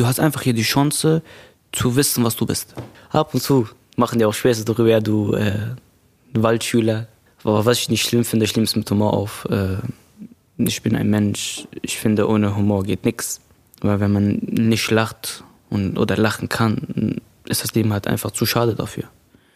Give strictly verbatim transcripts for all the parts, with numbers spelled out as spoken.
du hast einfach hier die Chance zu wissen, was du bist. Ab und zu machen die auch Späße darüber, ja, du äh, Waldschüler. Aber was ich nicht schlimm finde, ich nehme es mit Humor auf. Äh, ich bin ein Mensch, ich finde, ohne Humor geht nichts. Weil wenn man nicht lacht und, oder lachen kann, ist das Leben halt einfach zu schade dafür.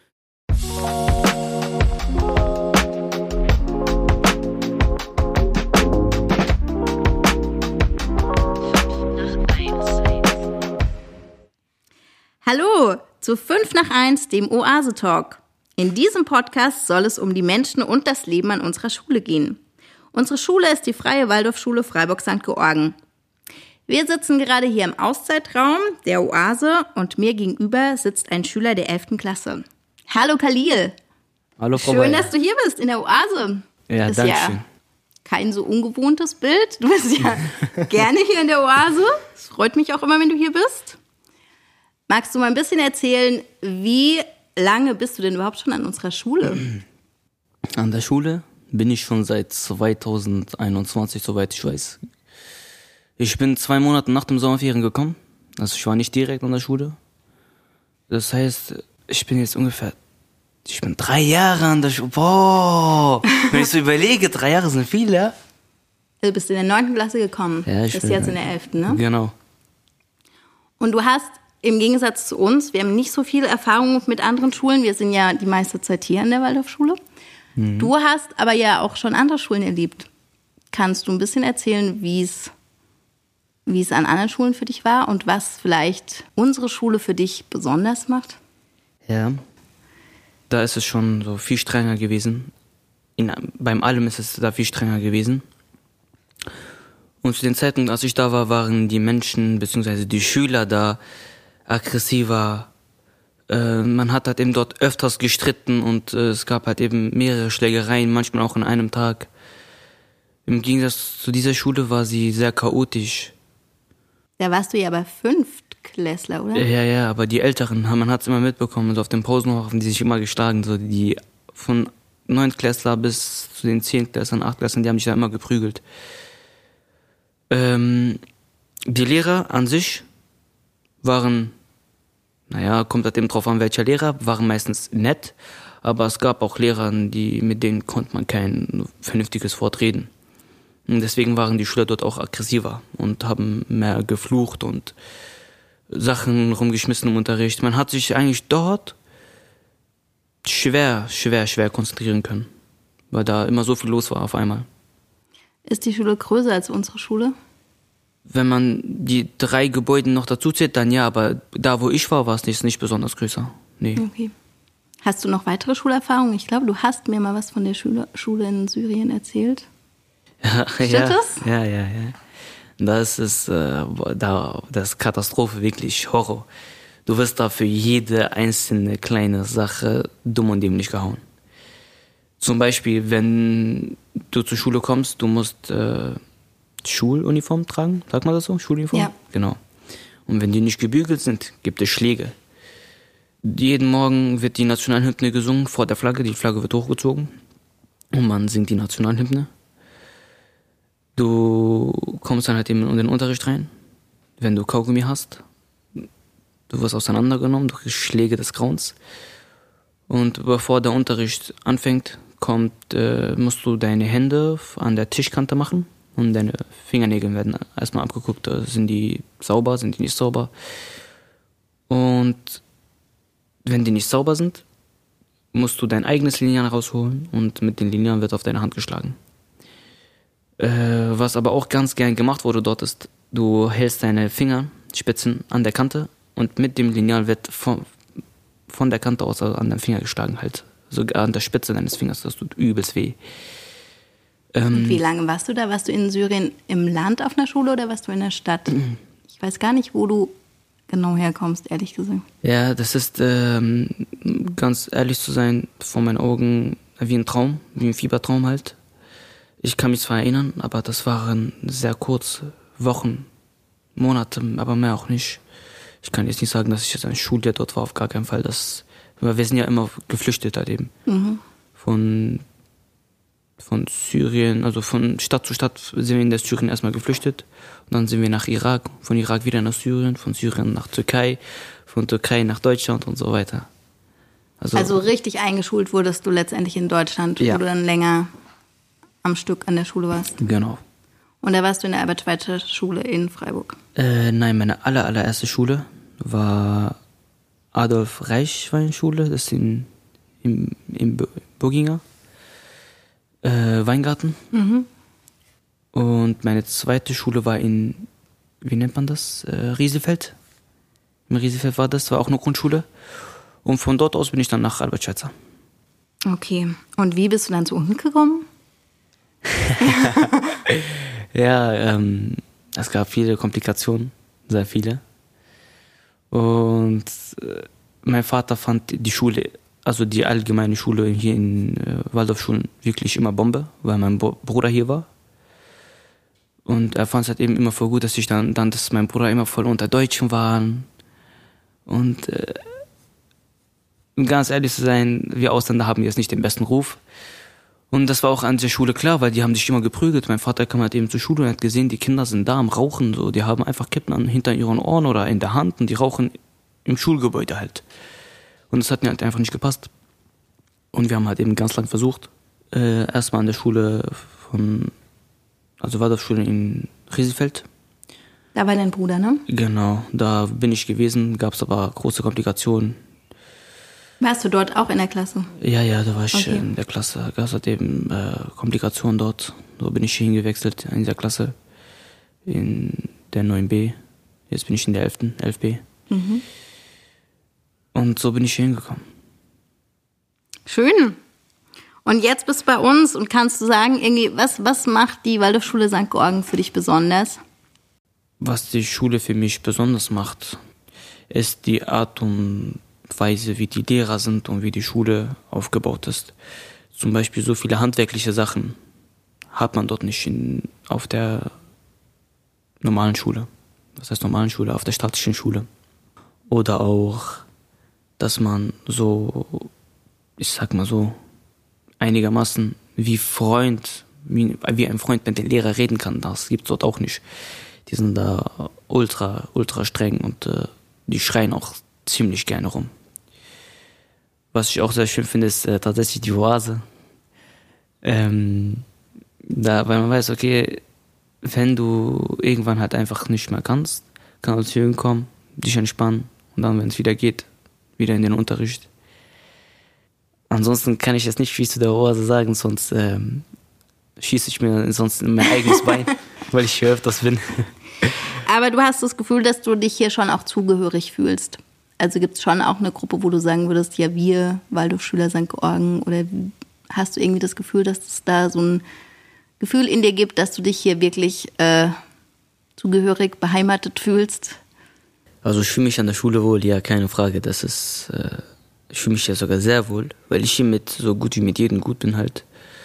Hallo zu fünf nach eins, dem Oase-Talk. In diesem Podcast soll es um die Menschen und das Leben an unserer Schule gehen. Unsere Schule ist die Freie Waldorfschule Freiburg-Sankt Georgen. Wir sitzen gerade hier im Auszeitraum der Oase und mir gegenüber sitzt ein Schüler der elften Klasse. Hallo Khalil. Hallo Frau Schön, Bayer. dass du hier bist in der Oase. Ja, ist danke ja schön. Kein so ungewohntes Bild. Du bist ja gerne hier in der Oase. Es freut mich auch immer, wenn du hier bist. Magst du mal ein bisschen erzählen, wie lange bist du denn überhaupt schon an unserer Schule? An der Schule bin ich schon seit zweitausendeinundzwanzig, soweit ich weiß. Ich bin zwei Monate nach dem Sommerferien gekommen. Also ich war nicht direkt an der Schule. Das heißt, ich bin jetzt ungefähr, ich bin drei Jahre an der Schule. Boah, wenn ich so überlege, drei Jahre sind viel, ja? Du bist in der neunten Klasse gekommen. Ja, ich bist bin, jetzt in der elften, ne? Genau. Und du hast im Gegensatz zu uns, wir haben nicht so viel Erfahrung mit anderen Schulen. Wir sind ja die meiste Zeit hier in der Waldorfschule. Mhm. Du hast aber ja auch schon andere Schulen erlebt. Kannst du ein bisschen erzählen, wie es wie es an anderen Schulen für dich war und was vielleicht unsere Schule für dich besonders macht? Ja, da ist es schon so viel strenger gewesen. In, beim allem ist es da viel strenger gewesen. Und zu den Zeiten, als ich da war, waren die Menschen bzw. die Schüler da aggressiver. Äh, man hat halt eben dort öfters gestritten und äh, es gab halt eben mehrere Schlägereien, manchmal auch an einem Tag. Im Gegensatz zu dieser Schule war sie sehr chaotisch. Da warst du ja aber Fünftklässler, oder? Ja, ja, aber die Älteren, man hat es immer mitbekommen. So auf dem Pausenhof haben die sich immer geschlagen. So die von Neuntklässler bis zu den Zehntklässlern, Achtklässlern, die haben sich da immer geprügelt. Ähm, die Lehrer an sich waren, naja, kommt halt eben drauf an, welcher Lehrer, waren meistens nett, aber es gab auch Lehrer, die, mit denen konnte man kein vernünftiges Wort reden. Und deswegen waren die Schüler dort auch aggressiver und haben mehr geflucht und Sachen rumgeschmissen im Unterricht. Man hat sich eigentlich dort schwer, schwer, schwer konzentrieren können, weil da immer so viel los war auf einmal. Ist die Schule größer als unsere Schule? Wenn man die drei Gebäude noch dazu zählt, dann ja, aber da, wo ich war, war es nicht, nicht besonders größer. Nee. Okay. Hast du noch weitere Schulerfahrungen? Ich glaube, du hast mir mal was von der Schule, Schule in Syrien erzählt. Ja, Stimmt ja, das? Ja, ja, ja. Das ist, äh, da, das ist Katastrophe, wirklich Horror. Du wirst da für jede einzelne kleine Sache dumm und dämlich gehauen. Zum Beispiel, wenn du zur Schule kommst, du musst äh, Schuluniform tragen, sagt man das so? Schuluniform? Ja. Genau. Und wenn die nicht gebügelt sind, gibt es Schläge. Jeden Morgen wird die Nationalhymne gesungen vor der Flagge, die Flagge wird hochgezogen und man singt die Nationalhymne. Du kommst dann halt eben in den Unterricht rein, wenn du Kaugummi hast, du wirst auseinandergenommen, du kriegst Schläge des Grauens und bevor der Unterricht anfängt, kommt, äh, musst du deine Hände an der Tischkante machen und deine Fingernägel werden erstmal abgeguckt, sind die sauber, sind die nicht sauber. Und wenn die nicht sauber sind, musst du dein eigenes Lineal rausholen und mit den Linealen wird auf deine Hand geschlagen. Äh, was aber auch ganz gern gemacht wurde dort ist, du hältst deine Fingerspitzen an der Kante und mit dem Lineal wird von, von der Kante aus also an den Finger geschlagen halt. Sogar an der Spitze deines Fingers, das tut übelst weh. Ähm, Und wie lange warst du da? Warst du in Syrien im Land auf einer Schule oder warst du in der Stadt? Ich weiß gar nicht, wo du genau herkommst, ehrlich gesagt. Ja, das ist, ähm, ganz ehrlich zu sein, vor meinen Augen wie ein Traum, wie ein Fiebertraum halt. Ich kann mich zwar erinnern, aber das waren sehr kurze Wochen, Monate, aber mehr auch nicht. Ich kann jetzt nicht sagen, dass ich jetzt ein Schuljahr dort war, auf gar keinen Fall. Das, wir sind ja immer geflüchtet halt eben. Mhm. Von von Syrien, also von Stadt zu Stadt sind wir in der Syrien erstmal geflüchtet. Und dann sind wir nach Irak, von Irak wieder nach Syrien, von Syrien nach Türkei, von Türkei nach Deutschland und so weiter. Also, also richtig eingeschult wurdest du letztendlich in Deutschland, ja. Wo du dann länger am Stück an der Schule warst. Genau. Und da warst du in der Albert-Schweitzer-Schule in Freiburg? Äh, nein, meine aller, allererste Schule war Adolf-Reichwein-Schule, das ist in, in, in Burginger, äh, Weingarten. Mhm. Und meine zweite Schule war in, wie nennt man das, äh, Riesefeld. In Riesefeld war das, war auch eine Grundschule. Und von dort aus bin ich dann nach Albert-Schweitzer. Okay, und wie bist du dann zu uns gekommen? Ja, ähm, es gab viele Komplikationen, sehr viele. Und äh, mein Vater fand die Schule, also die allgemeine Schule hier in äh, Waldorfschulen wirklich immer Bombe, weil mein Bo- Bruder hier war. Und er fand es halt eben immer voll gut, dass ich dann, dann, dass mein Bruder immer voll unter Deutschen waren. Und äh, um ganz ehrlich zu sein, wir Ausländer haben jetzt nicht den besten Ruf. Und das war auch an der Schule klar, weil die haben sich immer geprügelt. Mein Vater kam halt eben zur Schule und hat gesehen, die Kinder sind da am Rauchen. So. Die haben einfach Kippen an, hinter ihren Ohren oder in der Hand und die rauchen im Schulgebäude halt. Und das hat mir halt einfach nicht gepasst. Und wir haben halt eben ganz lang versucht, äh, erstmal an der Schule von, also Waldorfschule in Riesefeld. Da war dein Bruder, ne? Genau, da bin ich gewesen, gab es aber große Komplikationen. Warst du dort auch in der Klasse? Ja, ja, da war ich okay. in der Klasse. Gab es halt eben äh, Komplikationen dort. So bin ich hingewechselt in dieser Klasse, in der neun B. Jetzt bin ich in der elften, elf B. Mhm. Und so bin ich hier hingekommen. Schön. Und jetzt bist du bei uns und kannst du sagen, irgendwie, was, was macht die Waldorfschule Sankt Georgen für dich besonders? Was die Schule für mich besonders macht, ist die Art und Weise, wie die Lehrer sind und wie die Schule aufgebaut ist. Zum Beispiel so viele handwerkliche Sachen hat man dort nicht in, auf der normalen Schule. Was heißt normalen Schule? Auf der staatlichen Schule. Oder auch, dass man so, ich sag mal so, einigermaßen wie Freund, wie, wie ein Freund mit dem Lehrer reden kann. Das gibt's dort auch nicht. Die sind da ultra, ultra streng und äh, die schreien auch ziemlich gerne rum. Was ich auch sehr schön finde, ist äh, tatsächlich die Oase. Ähm, da, weil man weiß, okay, wenn du irgendwann halt einfach nicht mehr kannst, kannst du hier hinkommen, dich entspannen und dann, wenn es wieder geht, wieder in den Unterricht. Ansonsten kann ich jetzt nicht viel zu der Oase sagen, sonst ähm, schieße ich mir sonst in mein eigenes Bein, weil ich hier öfters bin. Aber du hast das Gefühl, dass du dich hier schon auch zugehörig fühlst. Also gibt es schon auch eine Gruppe, wo du sagen würdest, ja, wir, Waldorfschüler Sankt Georgen, oder hast du irgendwie das Gefühl, dass es da so ein Gefühl in dir gibt, dass du dich hier wirklich äh, zugehörig, beheimatet fühlst? Also ich fühle mich an der Schule wohl, ja, keine Frage. Das ist, äh, ich fühle mich ja sogar sehr wohl, weil ich hier mit so gut wie mit jedem gut bin halt.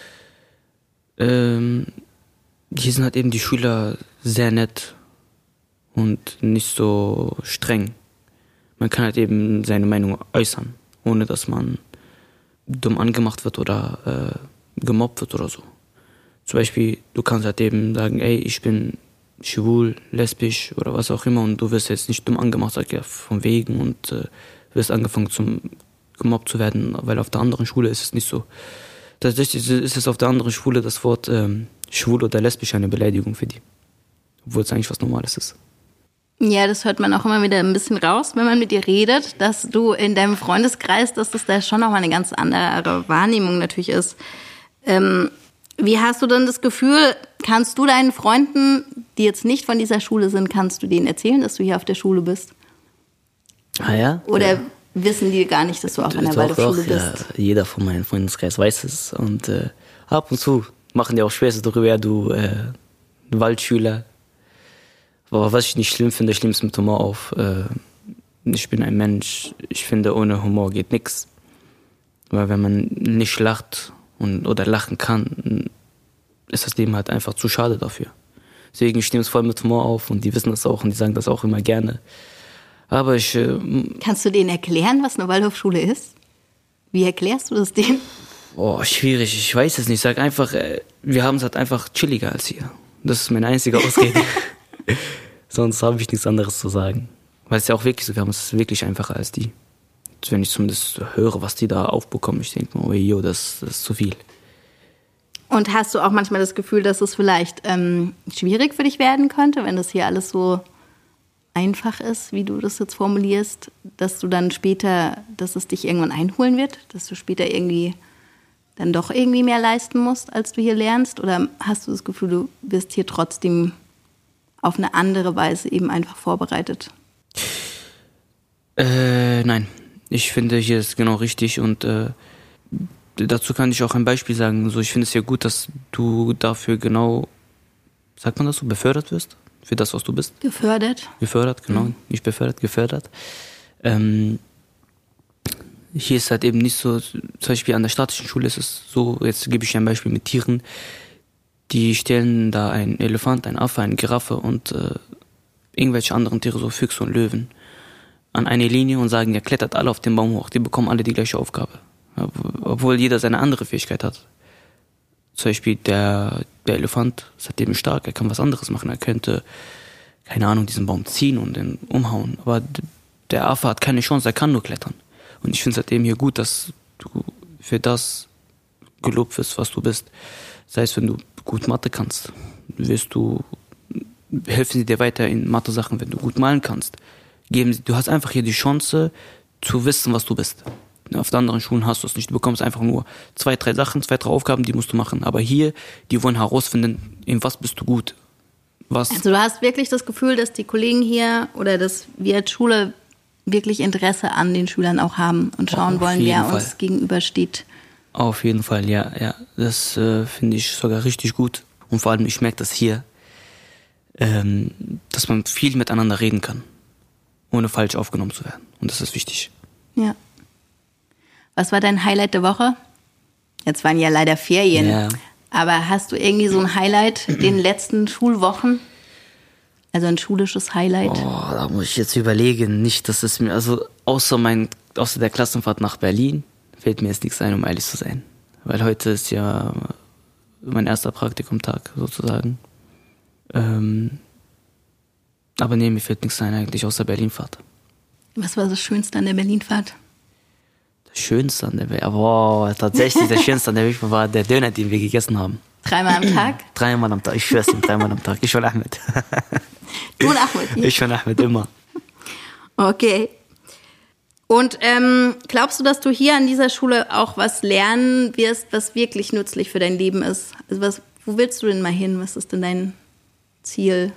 Ähm, hier sind halt eben die Schüler sehr nett und nicht so streng. Man kann halt eben seine Meinung äußern, ohne dass man dumm angemacht wird oder äh, gemobbt wird oder so. Zum Beispiel, du kannst halt eben sagen, ey, ich bin schwul, lesbisch oder was auch immer und du wirst jetzt nicht dumm angemacht, sag ja, von wegen und äh, wirst angefangen zum gemobbt zu werden, weil auf der anderen Schule ist es nicht so. Tatsächlich ist es auf der anderen Schule das Wort ähm, schwul oder lesbisch eine Beleidigung für die, obwohl es eigentlich was Normales ist. Ja, das hört man auch immer wieder ein bisschen raus, wenn man mit dir redet, dass du in deinem Freundeskreis, dass das da schon noch mal eine ganz andere Wahrnehmung natürlich ist. Ähm, wie hast du denn das Gefühl, kannst du deinen Freunden, die jetzt nicht von dieser Schule sind, kannst du denen erzählen, dass du hier auf der Schule bist? Ah ja? Oder ja. Wissen die gar nicht, dass du auch an der Waldorfschule bist? Ja, jeder von meinem Freundeskreis weiß es und äh, ab und zu machen die auch Späße darüber, ja, du äh, Waldschüler. Aber was ich nicht schlimm finde, ich nehme es mit Humor auf. Äh, ich bin ein Mensch, ich finde, ohne Humor geht nichts. Weil wenn man nicht lacht und, oder lachen kann, ist das Leben halt einfach zu schade dafür. Deswegen, ich nehme es voll mit Humor auf und die wissen das auch und die sagen das auch immer gerne. Aber ich... Äh, Kannst du denen erklären, was eine Waldorfschule ist? Wie erklärst du das denen? Oh, schwierig, ich weiß es nicht. Ich sag einfach, äh, wir haben es halt einfach chilliger als hier. Das ist meine einzige Ausrede. Sonst habe ich nichts anderes zu sagen. Weil es ja auch wirklich so, wir haben es wirklich einfacher als die. Wenn ich zumindest höre, was die da aufbekommen, ich denke mir, oh jo, das, das ist zu viel. Und hast du auch manchmal das Gefühl, dass es vielleicht ähm, schwierig für dich werden könnte, wenn das hier alles so einfach ist, wie du das jetzt formulierst, dass du dann später, dass es dich irgendwann einholen wird, dass du später irgendwie dann doch irgendwie mehr leisten musst, als du hier lernst? Oder hast du das Gefühl, du wirst hier trotzdem auf eine andere Weise eben einfach vorbereitet? Äh, nein. Ich finde, hier ist genau richtig und äh, dazu kann ich auch ein Beispiel sagen. So, ich finde es ja gut, dass du dafür genau, sagt man das so, befördert wirst? Für das, was du bist? Gefördert. Gefördert, genau. Mhm. Nicht befördert, gefördert. Ähm, hier ist halt eben nicht so, zum Beispiel an der statischen Schule ist es so, jetzt gebe ich ein Beispiel mit Tieren, die stellen da einen Elefant, einen Affe, eine Giraffe und äh, irgendwelche anderen Tiere, so Füchse und Löwen, an eine Linie und sagen, ihr klettert alle auf den Baum hoch, die bekommen alle die gleiche Aufgabe. Obwohl jeder seine andere Fähigkeit hat. Zum Beispiel der, der Elefant ist halt eben stark, er kann was anderes machen, er könnte, keine Ahnung, diesen Baum ziehen und den umhauen, aber der Affe hat keine Chance, er kann nur klettern. Und ich finde es halt eben hier gut, dass du für das gelobt wirst, was du bist. Sei es, wenn du gut Mathe kannst, wirst du, helfen sie dir weiter in Mathe-Sachen, wenn du gut malen kannst. Geben sie, du hast einfach hier die Chance, zu wissen, was du bist. Auf den anderen Schulen hast du es nicht. Du bekommst einfach nur zwei, drei Sachen, zwei, drei Aufgaben, die musst du machen. Aber hier, die wollen herausfinden, in was bist du gut. Was also du hast wirklich das Gefühl, dass die Kollegen hier oder dass wir als Schule wirklich Interesse an den Schülern auch haben und schauen wollen, wer Fall. uns gegenübersteht. Auf jeden Fall, ja. ja. Das äh, finde ich sogar richtig gut. Und vor allem, ich merke das hier, ähm, dass man viel miteinander reden kann, ohne falsch aufgenommen zu werden. Und das ist wichtig. Ja. Was war dein Highlight der Woche? Jetzt waren ja leider Ferien. Ja. Aber hast du irgendwie so ein Highlight den letzten Schulwochen? Also ein schulisches Highlight? Oh, da muss ich jetzt überlegen. Nicht, dass es mir, also außer mein, außer der Klassenfahrt nach Berlin, fällt mir jetzt nichts ein, um ehrlich zu sein. Weil heute ist ja mein erster Praktikumtag sozusagen. Ähm, aber nee, mir fällt nichts ein eigentlich, außer Berlinfahrt. Was war das Schönste an der Berlinfahrt? Das Schönste an der Berlinfahrt? Boah, tatsächlich, das Schönste an der Berlinfahrt war der Döner, den wir gegessen haben. Dreimal am Tag? Dreimal am Tag, ich schwör's dir, dreimal am Tag. Ich und Ahmed. Du und Ahmed? Ja. Ich und Ahmed, immer. Okay. Und ähm, glaubst du, dass du hier an dieser Schule auch was lernen wirst, was wirklich nützlich für dein Leben ist? Also was, wo willst du denn mal hin? Was ist denn dein Ziel?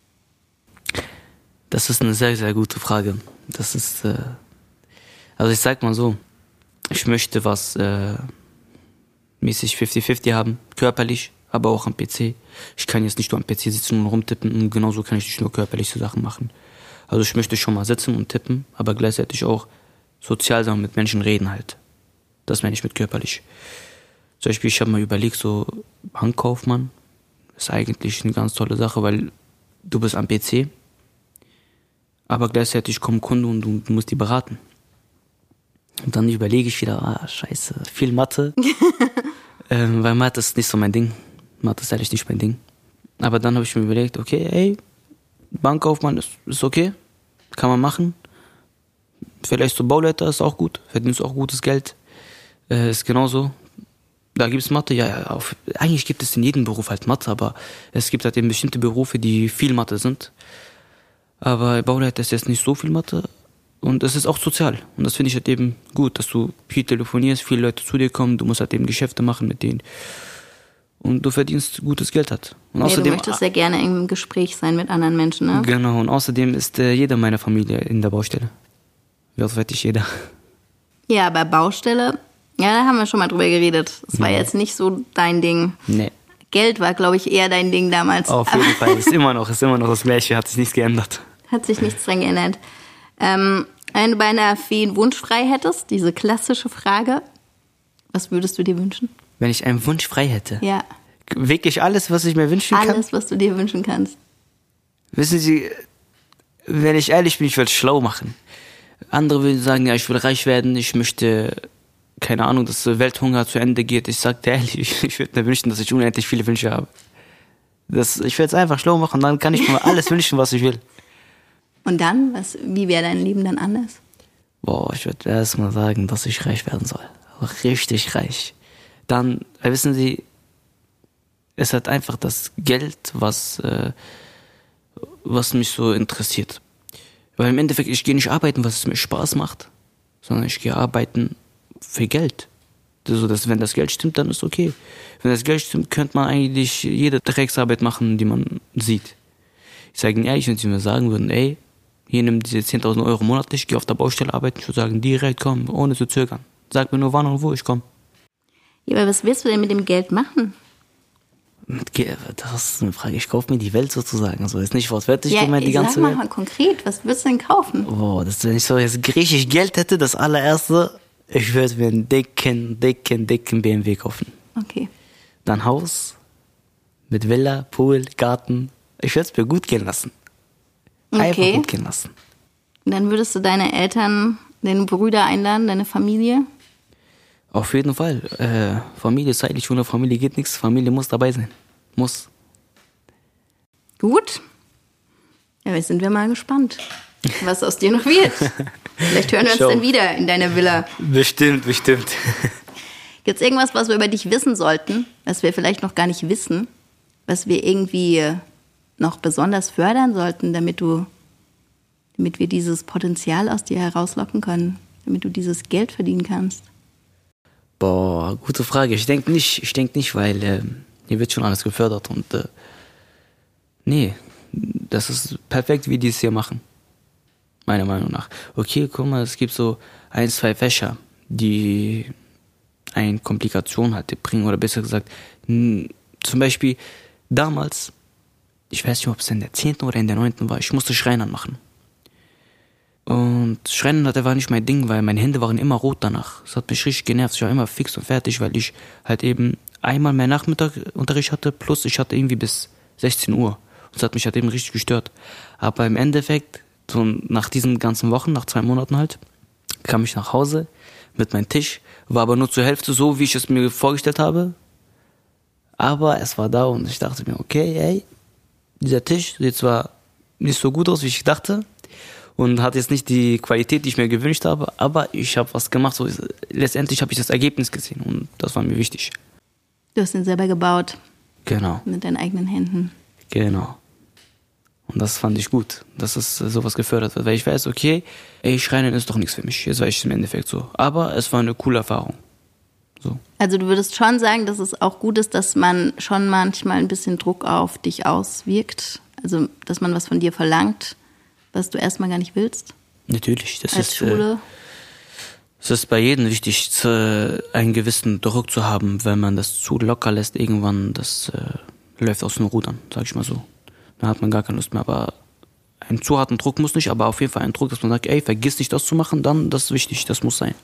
Das ist eine sehr, sehr gute Frage. Das ist, äh, also ich sag mal so, ich möchte was äh, mäßig fünfzig fünfzig haben, körperlich, aber auch am P C. Ich kann jetzt nicht nur am P C sitzen und rumtippen und genauso kann ich nicht nur körperlich so Sachen machen. Also ich möchte schon mal sitzen und tippen, aber gleichzeitig auch sozial sein und mit Menschen reden halt. Das meine ich mit körperlich. Zum Beispiel, ich habe mal überlegt, so Bankkaufmann ist eigentlich eine ganz tolle Sache, weil du bist am P C, aber gleichzeitig kommen Kunden und du, du musst die beraten. Und dann überlege ich wieder, ah, scheiße, viel Mathe. ähm, weil Mathe ist nicht so mein Ding. Mathe ist ehrlich nicht mein Ding. Aber dann habe ich mir überlegt, okay, ey, Bankkaufmann ist, ist okay, kann man machen. Vielleicht so Bauleiter ist auch gut, verdienst auch gutes Geld. Äh, ist genauso. Da gibt es Mathe, ja, auf, eigentlich gibt es in jedem Beruf halt Mathe, aber es gibt halt eben bestimmte Berufe, die viel Mathe sind. Aber Bauleiter ist jetzt nicht so viel Mathe. Und es ist auch sozial. Und das finde ich halt eben gut, dass du viel telefonierst, viele Leute zu dir kommen, du musst halt eben Geschäfte machen mit denen. Und du verdienst gutes Geld halt. Und nee, außerdem, du möchtest sehr gerne im Gespräch sein mit anderen Menschen, ne? Genau, und außerdem ist äh, jeder meiner Familie in der Baustelle. Wirklich jeder. Ja, bei Baustelle, ja, da haben wir schon mal drüber geredet. Das war ja. jetzt nicht so dein Ding. Nee. Geld war, glaube ich, eher dein Ding damals. Auf jeden Fall, ist immer noch, ist immer noch das Gleiche, hat sich nichts geändert. Hat sich nichts dran geändert. Ähm, wenn du bei einer Fee einen Wunsch frei hättest, diese klassische Frage, was würdest du dir wünschen? Wenn ich einen Wunsch frei hätte? Ja. Wirklich alles, was ich mir wünschen alles, kann? Alles, was du dir wünschen kannst. Wissen Sie, wenn ich ehrlich bin, ich will es schlau machen. Andere würden sagen, ja, ich will reich werden, ich möchte keine Ahnung, dass Welthunger zu Ende geht. Ich sag dir ehrlich, ich, ich würde mir wünschen, dass ich unendlich viele Wünsche habe. Das, ich werde es einfach schlau machen, dann kann ich mir alles wünschen, was ich will. Und dann, was, wie wäre dein Leben dann anders? Boah, ich würde erst mal sagen, dass ich reich werden soll. Richtig reich. Dann, wissen Sie, es hat einfach das Geld, was, äh, was mich so interessiert. Weil im Endeffekt, ich gehe nicht arbeiten, was es mir Spaß macht, sondern ich gehe arbeiten für Geld. Also, dass, wenn das Geld stimmt, dann ist okay. Wenn das Geld stimmt, könnte man eigentlich jede Drecksarbeit machen, die man sieht. Ich sage Ihnen ehrlich, wenn Sie mir sagen würden, ey, hier nimm diese zehntausend Euro monatlich, geh auf der Baustelle arbeiten, ich würde sagen, direkt komm, ohne zu zögern. Sag mir nur wann und wo ich komme. Ja, aber was willst du denn mit dem Geld machen? Mit Ge- das ist eine Frage, ich kaufe mir die Welt sozusagen. Also ist nicht wortwörtlich Ja, gemeint, die sag ganze mal, Welt. mal konkret, was würdest du denn kaufen? Boah, das, wenn ich so jetzt griechisch Geld hätte, das allererste, ich würde mir einen dicken, dicken, dicken B M W kaufen. Okay. Dann Haus mit Villa, Pool, Garten. Ich würde es mir gut gehen lassen. Einfach Okay. gut gehen lassen. Dann würdest du deine Eltern, deine Brüder einladen, deine Familie? Auf jeden Fall. Äh, Familie ist heilig, ohne Familie geht nichts. Familie muss dabei sein. Muss. Gut. Ja, jetzt sind wir mal gespannt, was aus dir noch wird. Vielleicht hören wir uns Schau. dann wieder in deiner Villa. Bestimmt, bestimmt. Gibt es irgendwas, was wir über dich wissen sollten, was wir vielleicht noch gar nicht wissen, was wir irgendwie noch besonders fördern sollten, damit du, damit wir dieses Potenzial aus dir herauslocken können, damit du dieses Geld verdienen kannst? Boah, gute Frage. Ich denke nicht, ich denke nicht, weil äh, hier wird schon alles gefördert und äh, nee, das ist perfekt, wie die es hier machen. Meiner Meinung nach. Okay, guck mal, es gibt so ein, zwei Fächer, die eine Komplikation halt bringen, oder besser gesagt, n- zum Beispiel damals, ich weiß nicht, ob es in der zehnten oder in der neunten war, ich musste Schreinern machen. Und Schreinern, das war nicht mein Ding, weil meine Hände waren immer rot danach. Das hat mich richtig genervt. Ich war immer fix und fertig, weil ich halt eben einmal mehr Nachmittagunterricht hatte, plus ich hatte irgendwie bis sechzehn Uhr. Und das hat mich halt eben richtig gestört. Aber im Endeffekt, so nach diesen ganzen Wochen, nach zwei Monaten halt, kam ich nach Hause mit meinem Tisch, war aber nur zur Hälfte so, wie ich es mir vorgestellt habe. Aber es war da und ich dachte mir, okay, ey, dieser Tisch sieht zwar nicht so gut aus, wie ich dachte, und hat jetzt nicht die Qualität, die ich mir gewünscht habe, aber ich habe was gemacht. So, letztendlich habe ich das Ergebnis gesehen und das war mir wichtig. Du hast ihn selber gebaut. Genau. Mit deinen eigenen Händen. Genau. Und das fand ich gut, dass es sowas gefördert wird, weil ich weiß, okay, ey, Schreinen ist doch nichts für mich. Jetzt weiß ich es im Endeffekt so. Aber es war eine coole Erfahrung. So. Also du würdest schon sagen, dass es auch gut ist, dass man schon manchmal ein bisschen Druck auf dich auswirkt. Also, dass man was von dir verlangt, was du erstmal gar nicht willst? Natürlich. Das Als ist, Schule? Äh, es ist bei jedem wichtig, zu, einen gewissen Druck zu haben. Wenn man das zu locker lässt, irgendwann, das äh, läuft aus den Rudern, sag ich mal so. Dann hat man gar keine Lust mehr. Aber einen zu harten Druck muss nicht, aber auf jeden Fall einen Druck, dass man sagt, ey, vergiss nicht das zu machen, dann, das ist wichtig, das muss sein.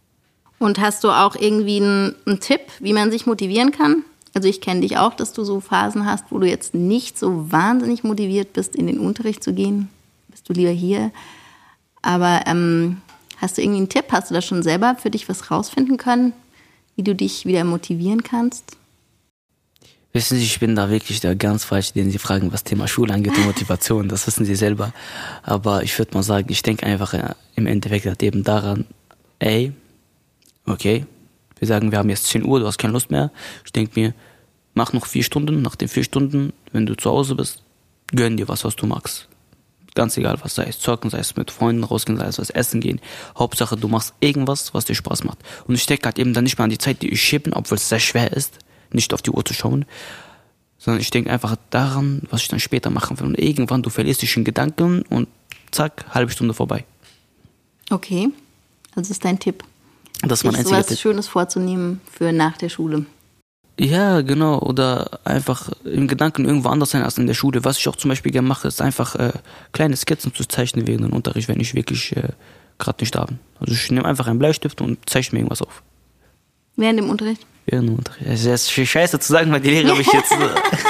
Und hast du auch irgendwie einen, einen Tipp, wie man sich motivieren kann? Also ich kenne dich auch, dass du so Phasen hast, wo du jetzt nicht so wahnsinnig motiviert bist, in den Unterricht zu gehen. Bist du lieber hier. Aber ähm, hast du irgendwie einen Tipp? Hast du da schon selber für dich was rausfinden können, wie du dich wieder motivieren kannst? Wissen Sie, ich bin da wirklich der ganz falsche, den Sie fragen, was Thema Schule angeht und Motivation. Das wissen Sie selber. Aber ich würde mal sagen, ich denke einfach äh, im Endeffekt halt eben daran, ey, okay, wir sagen, wir haben jetzt zehn Uhr, du hast keine Lust mehr. Ich denke mir, mach noch vier Stunden. Nach den vier Stunden, wenn du zu Hause bist, gönn dir was, was du magst. Ganz egal, was sei es zocken, sei es mit Freunden rausgehen, sei es was essen gehen. Hauptsache, du machst irgendwas, was dir Spaß macht. Und ich denke halt eben dann nicht mehr an die Zeit, die ich schieben, obwohl es sehr schwer ist, nicht auf die Uhr zu schauen, sondern ich denke einfach daran, was ich dann später machen will. Und irgendwann, du verlierst dich in Gedanken und zack, halbe Stunde vorbei. Okay, das ist dein Tipp. Das ist mein Sich einziger sowas Tipp. Schönes vorzunehmen für nach der Schule. Ja, genau. Oder einfach im Gedanken irgendwo anders sein als in der Schule. Was ich auch zum Beispiel gerne mache, ist einfach äh, kleine Skizzen zu zeichnen während dem Unterricht, wenn ich wirklich äh, gerade nicht da bin. Also ich nehme einfach einen Bleistift und zeichne mir irgendwas auf. Während dem Unterricht? Während dem Unterricht. Es ist scheiße zu sagen, weil die Lehrer mich jetzt...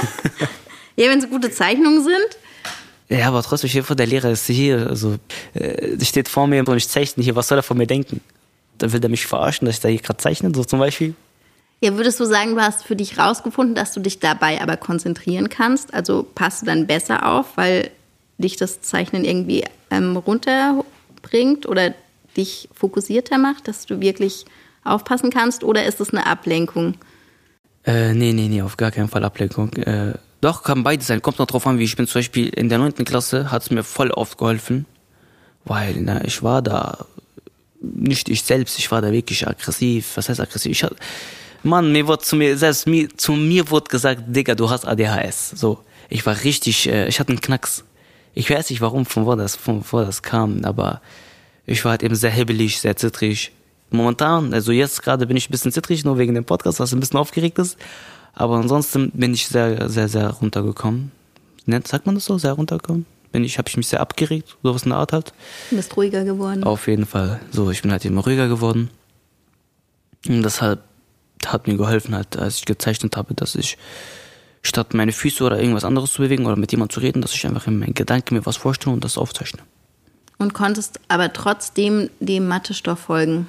Äh, Ja, wenn es gute Zeichnungen sind. ja, aber trotzdem, ich vor der Lehrer ist hier, also äh, steht vor mir und ich zeichne hier, was soll er von mir denken? dann will der mich verarschen, dass ich da hier gerade zeichne, so zum Beispiel. Ja, würdest du sagen, du hast für dich rausgefunden, dass du dich dabei aber konzentrieren kannst? Also passt du dann besser auf, weil dich das Zeichnen irgendwie ähm, runterbringt oder dich fokussierter macht, dass du wirklich aufpassen kannst? Oder ist das eine Ablenkung? Äh, nee, nee, nee, auf gar keinen Fall Ablenkung. Äh, doch, kann beides sein. Kommt noch drauf an, wie ich bin. Zum Beispiel in der neunten Klasse hat es mir voll oft geholfen, weil na, ich war da nicht ich selbst, ich war da wirklich aggressiv. Was heißt aggressiv? Ich hatte, Mann, mir wurde zu mir, selbst mir, zu mir wurde gesagt, Digga, du hast A D H S. So, ich war richtig, äh, ich hatte einen Knacks. Ich weiß nicht, warum, von wo das, von wo das kam, aber ich war halt eben sehr hibbelig, sehr zittrig. Momentan, also jetzt gerade bin ich ein bisschen zittrig, nur wegen dem Podcast, was ein bisschen aufgeregt ist. Aber ansonsten bin ich sehr, sehr, sehr runtergekommen. Sagt man das so? Sehr runtergekommen? Bin ich, habe ich mich sehr abgeregt, sowas in der Art halt. Du bist ruhiger geworden. Auf jeden Fall. So, ich bin halt immer ruhiger geworden. Und deshalb hat mir geholfen halt, als ich gezeichnet habe, dass ich statt meine Füße oder irgendwas anderes zu bewegen oder mit jemandem zu reden, dass ich einfach in meinen Gedanken mir was vorstelle und das aufzeichne. Und konntest aber trotzdem dem Mathestoff folgen?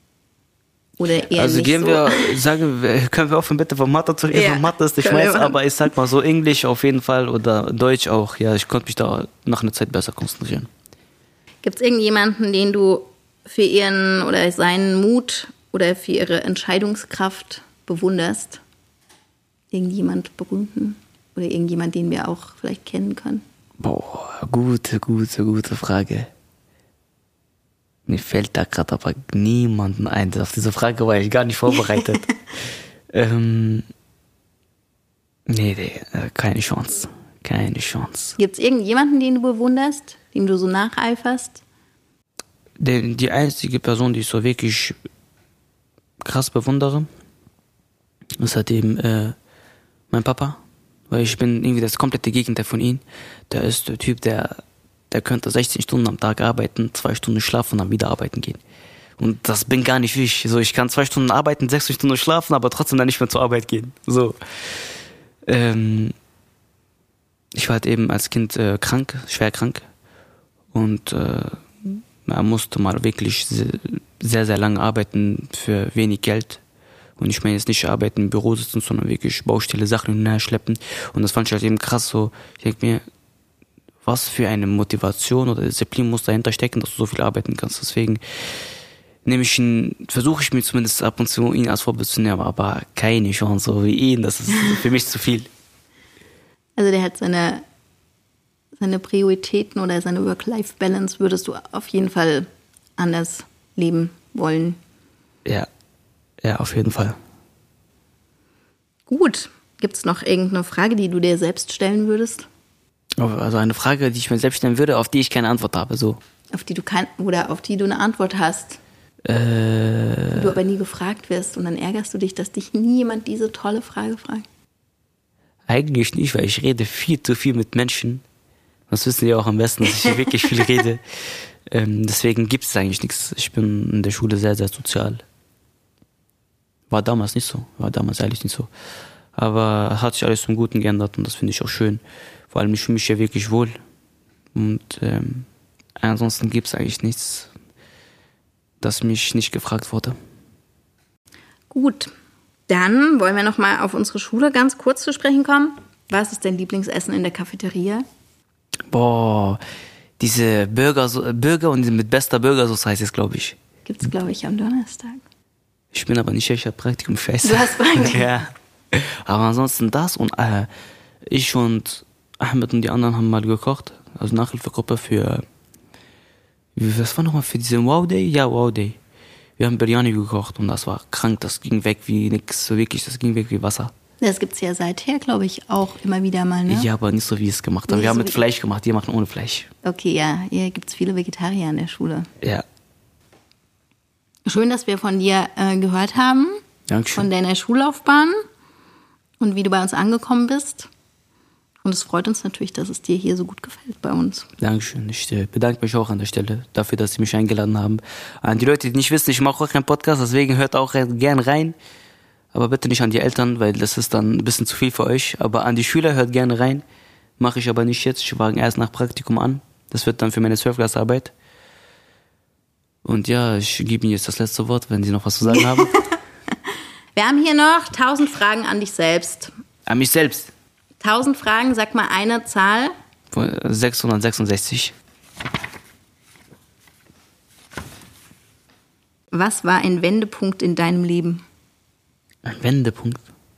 Oder eher also nicht gehen so? wir, sagen wir, können wir aufhören bitte von Mathe zu reden? Ja, Von Mathe ist nicht meins, aber ich sag mal so Englisch auf jeden Fall oder Deutsch auch. Ja, ich konnte mich da nach einer Zeit besser konzentrieren. Gibt es irgendjemanden, den du für ihren oder seinen Mut oder für ihre Entscheidungskraft bewunderst? Irgendjemand Berühmten oder irgendjemand, den wir auch vielleicht kennen können? Boah, gute, gute, gute Frage. Mir fällt da gerade aber niemanden ein. Auf diese Frage war ich gar nicht vorbereitet. ähm, nee, nee, keine Chance. Keine Chance. Gibt es irgendjemanden, den du bewunderst, dem du so nacheiferst? Die, die einzige Person, die ich so wirklich krass bewundere, ist halt eben äh, mein Papa. Weil ich bin irgendwie das komplette Gegenteil von ihm. Der ist der Typ, der der könnte sechzehn Stunden am Tag arbeiten, zwei Stunden schlafen und dann wieder arbeiten gehen. Und das bin gar nicht ich. So, ich kann zwei Stunden arbeiten, sechzehn Stunden schlafen, aber trotzdem dann nicht mehr zur Arbeit gehen. So. Ähm, ich war halt eben als Kind äh, krank, schwer krank. Und äh, er musste mal wirklich sehr, sehr lange arbeiten für wenig Geld. Und ich meine jetzt nicht arbeiten im Büro sitzen, sondern wirklich Baustelle Sachen hin und her schleppen. Und das fand ich halt eben krass so. Ich denke mir, was für eine Motivation oder Disziplin muss dahinter stecken, dass du so viel arbeiten kannst. Deswegen nehme ich ihn, versuche ich mir zumindest ab und zu ihn als Vorbild zu nehmen, aber keine Chance, so wie ihn, das ist für mich zu viel. Also der hat seine, seine Prioritäten oder seine Work-Life-Balance würdest du auf jeden Fall anders leben wollen. Ja, ja, auf jeden Fall. Gut, gibt es noch irgendeine Frage, die du dir selbst stellen würdest? Also eine Frage, die ich mir selbst stellen würde, auf die ich keine Antwort habe, so. Auf die du kein, oder auf die du eine Antwort hast, äh, die du aber nie gefragt wirst und dann ärgerst du dich, dass dich nie jemand diese tolle Frage fragt. Eigentlich nicht, weil ich rede viel zu viel mit Menschen. Das wissen die auch am besten, dass ich wirklich viel rede. Ähm, deswegen gibt es eigentlich nichts. Ich bin in der Schule sehr, sehr sozial. War damals nicht so, war damals ehrlich nicht so. Aber hat sich alles zum Guten geändert und das finde ich auch schön. Vor allem, ich fühle mich ja wirklich wohl. Und ähm, ansonsten gibt es eigentlich nichts, das mich nicht gefragt wurde. Gut, dann wollen wir noch mal auf unsere Schule ganz kurz zu sprechen kommen. Was ist dein Lieblingsessen in der Cafeteria? Boah, diese Burger, Burger und mit bester Burgersauce heißt es, glaube ich. Gibt's, glaube ich, am Donnerstag. Ich bin aber nicht, ich habe Praktikum, scheiße. Du hast Praktikum? Ja. Aber ansonsten das und äh, ich und Ahmed und die anderen haben mal gekocht, also Nachhilfegruppe für, was war nochmal für diesen Wow Day? Ja, Wow Day. Wir haben Biryani gekocht und das war krank, das ging weg wie nix, so wirklich, das ging weg wie Wasser. Das gibt's ja seither, glaube ich, auch immer wieder mal, ne? Ja, aber nicht so, wie es gemacht haben. Nicht Wir haben so mit wie- Fleisch gemacht, die machen ohne Fleisch. Okay, ja, hier gibt's viele Vegetarier in der Schule. Ja, Schön, dass wir von dir äh, gehört haben, Dankeschön. von deiner Schullaufbahn und wie du bei uns angekommen bist. Und es freut uns natürlich, dass es dir hier so gut gefällt bei uns. Dankeschön. Ich äh, bedanke mich auch an der Stelle dafür, dass Sie mich eingeladen haben. An die Leute, die nicht wissen, ich mache auch keinen Podcast, deswegen hört auch gern rein. Aber bitte nicht an die Eltern, weil das ist dann ein bisschen zu viel für euch. Aber an die Schüler hört gerne rein. Mache ich aber nicht jetzt. Ich fange erst nach Praktikum an. Das wird dann für meine zwölfte Klasse Arbeit. Und ja, ich gebe Ihnen jetzt das letzte Wort, wenn Sie noch was zu sagen haben. Wir haben hier noch tausend Fragen an dich selbst. An mich selbst? Tausend Fragen, sag mal eine Zahl. sechshundertsechsundsechzig. Was war ein Wendepunkt in deinem Leben? Ein Wendepunkt?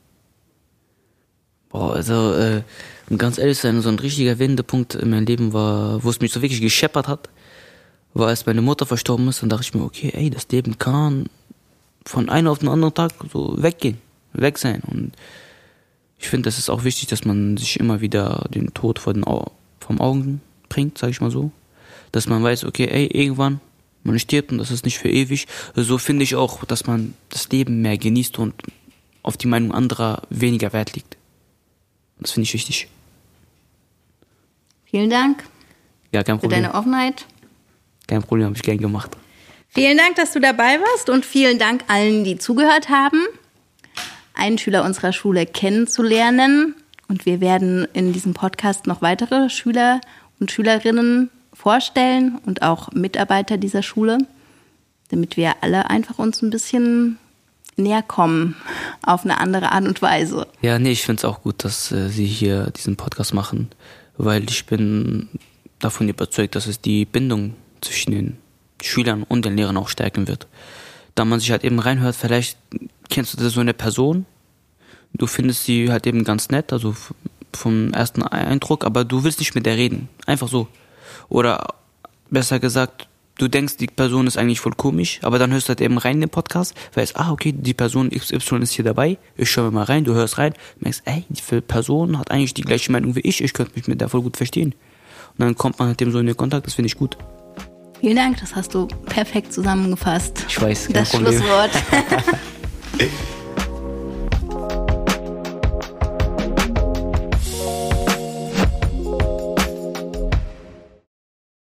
Boah, also, äh, um ganz ehrlich zu sein, so ein richtiger Wendepunkt in meinem Leben war, wo es mich so wirklich gescheppert hat, war, als meine Mutter verstorben ist. Und dachte ich mir, okay, ey, das Leben kann von einem auf den anderen Tag so weggehen, weg sein. Und ich finde, das ist auch wichtig, dass man sich immer wieder den Tod vor den Au- vom Augen bringt, sag ich mal so. Dass man weiß, okay, ey, irgendwann, man stirbt und das ist nicht für ewig. So finde ich auch, dass man das Leben mehr genießt und auf die Meinung anderer weniger Wert legt. Das finde ich wichtig. Vielen Dank. Ja, kein Problem. Für deine Offenheit. Kein Problem, habe ich gern gemacht. Vielen Dank, dass du dabei warst und vielen Dank allen, die zugehört haben, einen Schüler unserer Schule kennenzulernen. Und wir werden in diesem Podcast noch weitere Schüler und Schülerinnen vorstellen und auch Mitarbeiter dieser Schule, damit wir alle einfach uns ein bisschen näher kommen auf eine andere Art und Weise. Ja, nee, ich finde es auch gut, dass äh, Sie hier diesen Podcast machen, weil ich bin davon überzeugt, dass es die Bindung zwischen den Schülern und den Lehrern auch stärken wird. Da man sich halt eben reinhört, vielleicht kennst du so eine Person, du findest sie halt eben ganz nett, also f- vom ersten Eindruck, aber du willst nicht mit der reden, einfach so. Oder besser gesagt, du denkst, die Person ist eigentlich voll komisch, aber dann hörst du halt eben rein in den Podcast, weißt, ah, okay, die Person X Y ist hier dabei, ich schau mir mal rein, du hörst rein, merkst, ey, die Person hat eigentlich die gleiche Meinung wie ich, ich könnte mich mit der voll gut verstehen. Und dann kommt man halt eben so in den Kontakt, das finde ich gut. Vielen Dank, das hast du perfekt zusammengefasst. Ich weiß, kein das Problem. Schlusswort.